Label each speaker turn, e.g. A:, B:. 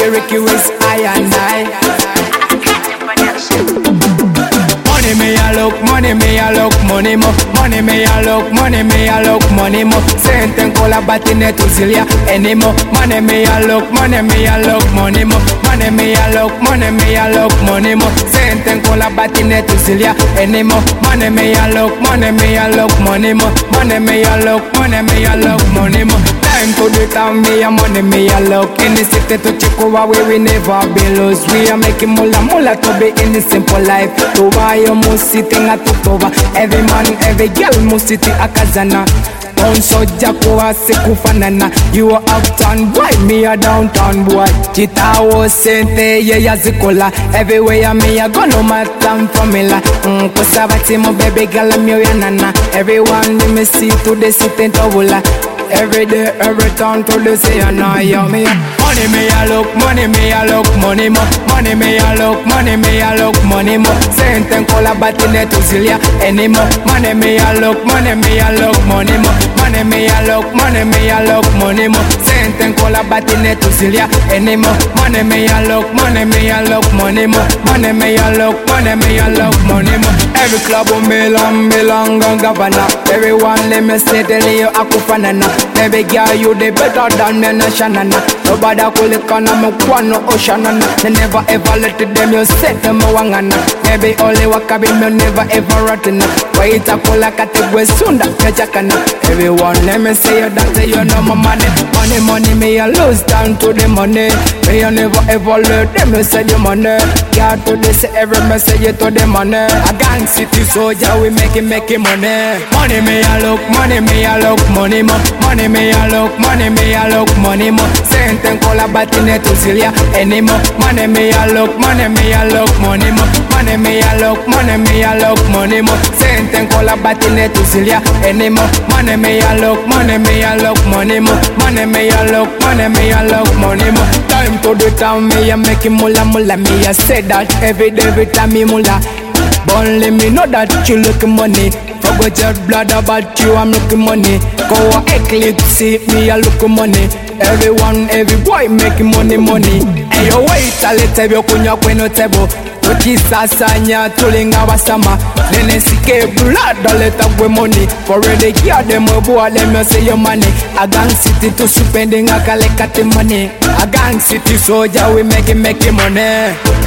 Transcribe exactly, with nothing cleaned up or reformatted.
A: Ricky, Ricky was I and I. Money me a look, money me a look, money mo. Money me a look, money me a look, money mo. Senten con la batine tu zilia anymore. Money me a look, money me a look, money mo. Money me a look, money me a look, money mo. Senten con la batine tu zilia anymore. Money me a look, money me a look, money mo. Money me a look, money me a look, money mo. Time to do time, me a money me a look. In the city to Chicago where we never be lost. We are making mula mula to be in the simple life. To buy your must sit in a tutoba. Every man, every girl must sit in a kazana. Onsoja kuwa sikufanana. You are uptown boy, me a downtown boy. Chita was sente ye ya zikola. Everywhere me a go no matter formula. Mm, kusabati mo baby girl me ya nana. Everyone me me see to the city tovula. Every day, every time to the say and I am me. Money me a look, money me a look, money mo. Money me a look, money me a look, money mo. Senten con la batine tu zilia anymore. Money me a look, money me a look, money mo. Money me a look, money me a look, money mo. Senten con la batine tu zilia anymore. Money me a look, money me a look, money mo. Money me a look, money me a look, money mo. Every club on belong, belong on governor. Everyone let me say tell you akufanana. Baby girl, you the better than me, na shanana. Nobody could look on me, one no oceanana. They never ever let them, you set them a wangana. Baby, only waka be me, never ever rotten. Wait a pull like a take with sunda, kachakana. Everyone, let me say you that you know my money. Money, money, me a lose down to the money. Me a never ever let them you say the money. God to this every message to the money. A gang city soldier, we make it, make it money. Money, me a look, money, me a look, money mo. Money me a look, money me a look, money mo. Senten con la batine tu zilia anymore. Money me a look, money me a look, money mo. Money me a look, money me a look, money mo. Senten con la batine tu zilia anymore. Money me a look, money me a look, money mo. Money me a look, money me a look, money mo. Time to the town, me a making mula mula. Me a say that every day, every time me mula. But only me know that you look money. Forgot your blood about you, I'm looking money. Go eclipse, me a look money. Everyone, every boy making money, money. And you wait a little bit, kunya kweno tebo. Tukisa sanya, tulinga wasama. Nene sike blood, a little bit money. For ready, here them a boy, let me say your money. A gang city to spending a collect money. A gang city soldier, we making, making money.